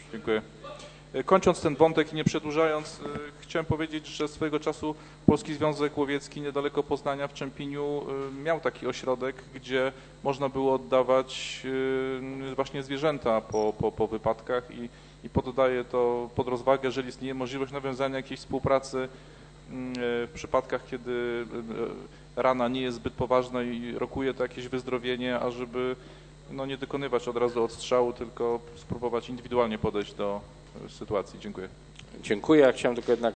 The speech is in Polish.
Dziękuję. Kończąc ten wątek i nie przedłużając, chciałem powiedzieć, że swojego czasu Polski Związek Łowiecki niedaleko Poznania w Czempiniu miał taki ośrodek, gdzie można było oddawać właśnie zwierzęta po wypadkach i poddaję to pod rozwagę, jeżeli istnieje możliwość nawiązania jakiejś współpracy w przypadkach, kiedy rana nie jest zbyt poważna i rokuje to jakieś wyzdrowienie, ażeby nie dokonywać od razu odstrzału, tylko spróbować indywidualnie podejść do sytuacji. Dziękuję. Dziękuję. Ja chciałem tylko jednak